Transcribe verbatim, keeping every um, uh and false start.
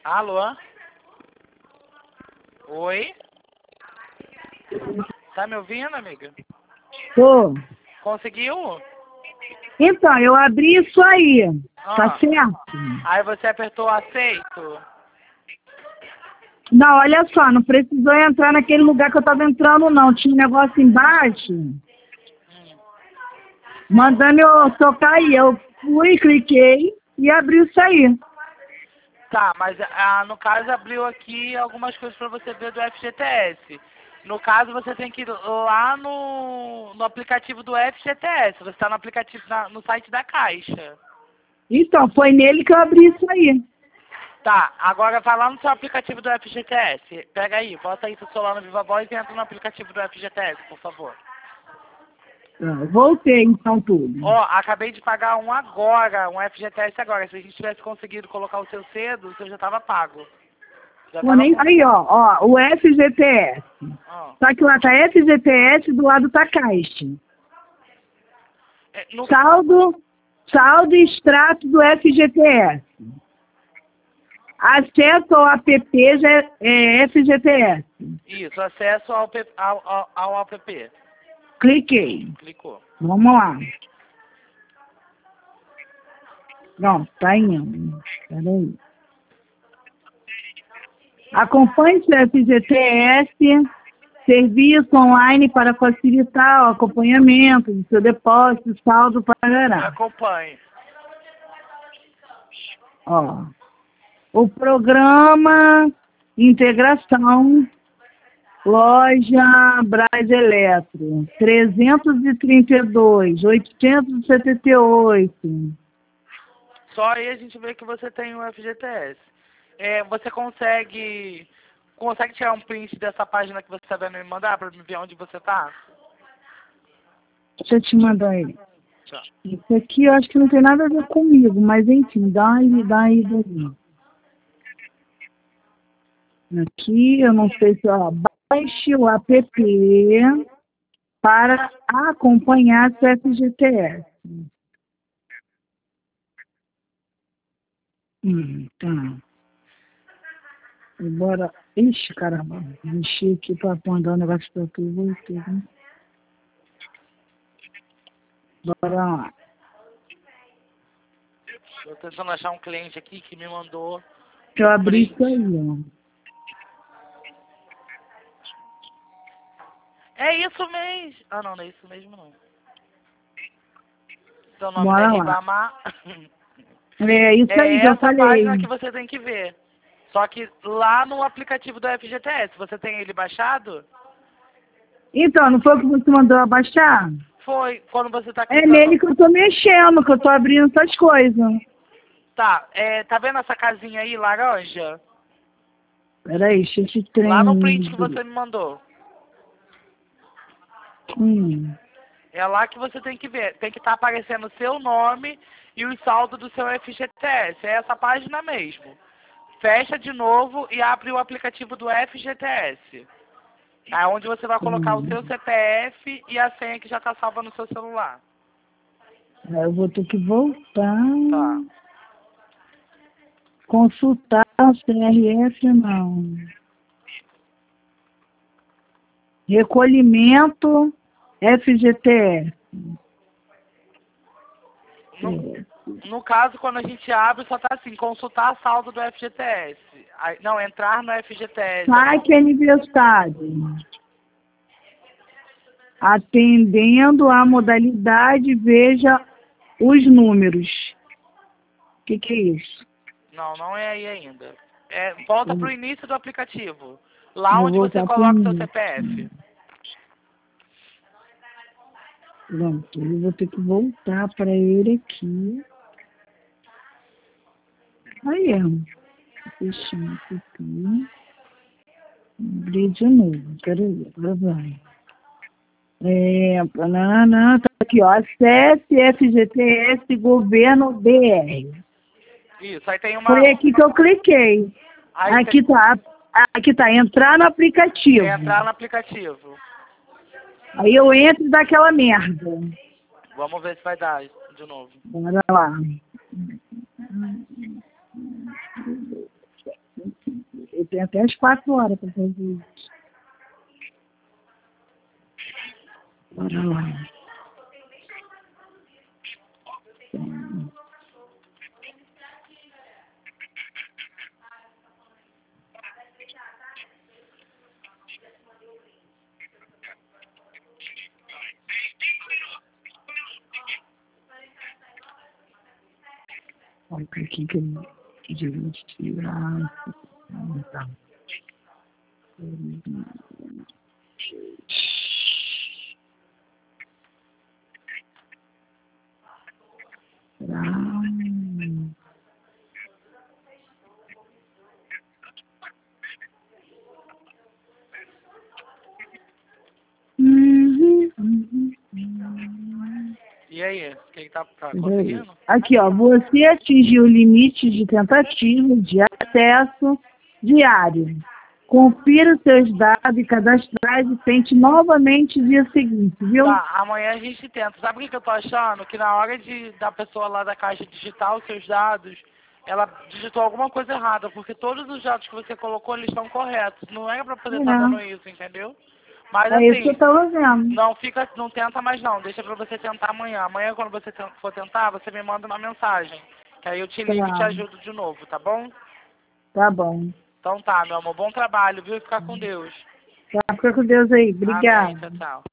Alô? Oi? Tá me ouvindo, amiga? Tô. Conseguiu? Então, eu abri isso aí. Ah. Tá certo? Aí você apertou aceito? Não, olha só, não precisou entrar naquele lugar que eu tava entrando, não. Tinha um negócio embaixo, Hum. mandando eu tocar aí. Eu fui, cliquei e abri isso aí. Tá, mas ah, no caso abriu aqui algumas coisas pra você ver do F G T S. No caso, você tem que ir lá no, no aplicativo do F G T S. Você está no aplicativo, na- no site da Caixa. Então, foi nele que eu abri isso aí. Tá, agora vai lá no seu aplicativo do F G T S. Pega aí, bota aí seu celular no Viva Voz e entra no aplicativo do F G T S, por favor. Ah, voltei, então, tudo. Ó, acabei de pagar um agora, um F G T S agora. Se a gente tivesse conseguido colocar o seu cedo, o seu já tava pago. Já Pô, tava nem... com... Aí, ó, ó, o F G T S. Ó. Só que lá tá F G T S, do lado tá Caixa. É, no... Saldo, saldo e extrato do F G T S. Acesso ao app já é, é F G T S. Isso, acesso ao, P- ao, ao, ao app. Cliquei. Clicou. Vamos lá. Não, tá indo. Peraí. Acompanhe o F G T S, serviço online para facilitar o acompanhamento do seu depósito, saldo para Me gerar. acompanhe. Ó, o programa Integração Loja Braz Eletro, trezentos e trinta e dois, oitocentos e setenta e oito. Só aí a gente vê que você tem o F G T S. É, você consegue... Consegue tirar um print dessa página que você está vendo e me mandar para me ver onde você tá? Deixa eu te mandar aí. Tchau. Isso aqui eu acho que não tem nada a ver comigo, mas enfim, dá aí, dá aí, dá aí. Aqui, eu não sei se, ó, baixe o app para acompanhar seu F G T S. Hum, tá. Agora, ixi, caramba, mexi aqui para mandar um negócio para tu, voltei, né? Bora lá. Tô tentando achar um cliente aqui que me mandou Eu um abri print. isso aí, ó. É isso mesmo. Ah, não, não é isso mesmo, não. Seu nome não é Bora lá. Ribamar. É isso É aí que eu essa página falei. que você tem que ver. Só que lá no aplicativo do F G T S, você tem ele baixado? Então, não foi o que você mandou abaixar? Foi, quando você tá É clicando... nele que eu tô mexendo, que eu tô abrindo essas coisas. Tá, é, tá vendo essa casinha aí, laranja? Peraí, deixa eu te Lá no print que trem. você me mandou. Hum. É lá que você tem que ver. Tem que estar aparecendo o seu nome e o saldo do seu F G T S. É essa página mesmo. Fecha de novo e abre o aplicativo do F G T S. É onde você vai colocar o Hum. seu C P F e a senha que já está salva no seu celular. Aí eu vou ter que voltar. Tá. Consultar o C R F, não. Recolhimento F G T S. No, É. no caso, quando a gente abre, só tá assim, consultar saldo do F G T S. Aí, não, entrar no F G T S. Saque aniversário. Atendendo à modalidade, veja os números. O que, que é isso? Não, não é aí ainda. É, volta Eu pro início do aplicativo. Lá vou onde você voltar para o coloca o seu início. C P F. Pronto, eu vou ter que voltar para ele aqui. Aí, ó. Fechando isso aqui. Abrir de novo. Peraí, agora vai. É, não, não, tá aqui, ó. Acesse F G T S Governo B R. Isso, aí tem uma... Foi aqui que eu cliquei. Aí Aqui tem, tá, aqui tá, entrar no aplicativo. entrar no aplicativo. Aí eu entro e dá aquela merda. Vamos ver se vai dar de novo. Bora lá. tem até as quatro horas para fazer isso. Bora lá. Então, olha aqui que eu devia tirar. Então. E aí, o que que tá, tá conseguindo? Aqui, ó, você atingiu o limite de tentativa de acesso diário. Confira os seus dados cadastrais e tente novamente no dia seguinte, viu? Tá, amanhã a gente tenta. Sabe o que que eu tô achando? Que na hora de da pessoa lá da caixa digitar os seus dados, ela digitou alguma coisa errada, porque todos os dados que você colocou, eles estão corretos. Não é pra poder estar É. dando isso, entendeu? Mas É isso que eu assim, tava vendo. não fica, não tenta mais não, deixa pra você tentar amanhã. Amanhã quando você ten- for tentar, você me manda uma mensagem, que aí eu te ligo e te Tá. ajudo de novo, tá bom? Tá bom. Então tá, meu amor, bom trabalho, viu? Ficar com Deus. Tá, fica com Deus aí. Amém, Obrigada. tchau, tchau.